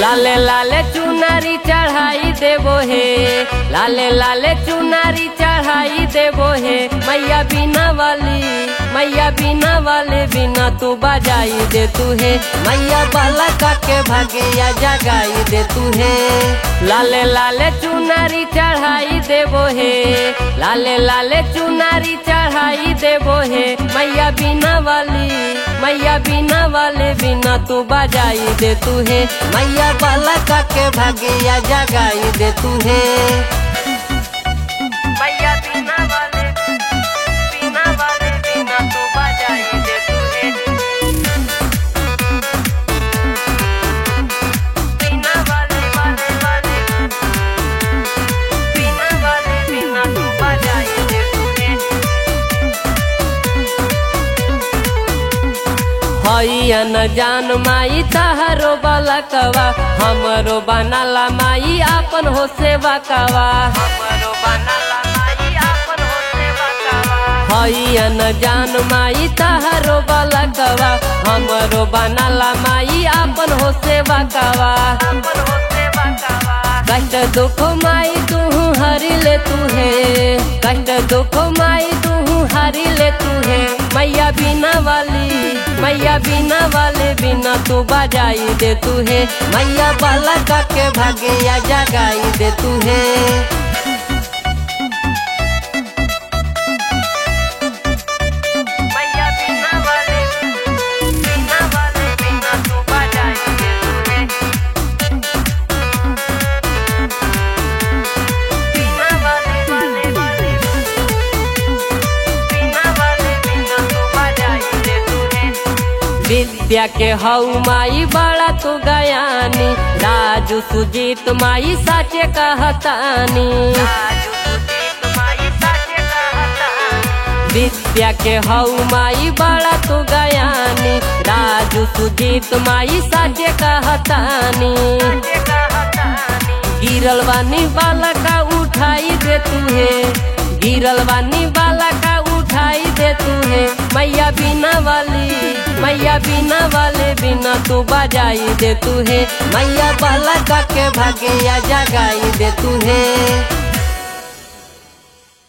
लाले लाले चुनारी चढ़ाई देबो हे, लाले लाले चुनारी चढ़ाई देबो हे। मैया बिना वाले बिना तू बजाई दे तू है। मैया बाला के भागिया जगाई दे तू है। लाले लाले चुनारी चढ़ाई देबो हे, लाले लाले चुनारी चढ़ाई देबो हे। मैया बिना वाले बिना तू बजाई दे तू है। मैया बाला के भागिया जगाई दे तू है। मैया बिना वाले बिना तू बजाई दे तू है। बिना वाले बिना तू बजाई दे तू है। हैया न जान माई तहारो बालकवा, हमरो बनाला माई आपन हो सेवा कवा। हमरो बनाला माई आपन हो सेवा कवा। हैया न जान माई तहारो बालकवा, हमरो बनाला माई आपन हो सेवा कवा। आपन हो सेवा कवा। कष्ट दुख माई तू हरि ले तू है, कष्ट दुख माई तू हरि ले तू है। मैया बिना वाले बिना तू बजाई दे तू है। मैया बाला के भागिया जगाई दे तू है। मैया बिना वाले बिना तू बजाई दे तू है। बिना वाले बिना तू बजाई दे तू है। विद्या के हऊ माई बड़ा तू गयानी, राजू सुजीत माई साचे कहतानी। विद्या के हऊ माई बड़ा तू गयानी, राजू सुजीत माई साचे कहतानी। गिरल बानी बाला का उठाई दे तू है, गिरल बानी बाला का उठाई दे तू है। मैया बिना वाले बिना तू बजाई दे तू है। मैया बाला के भागिया जगाई दे तू है।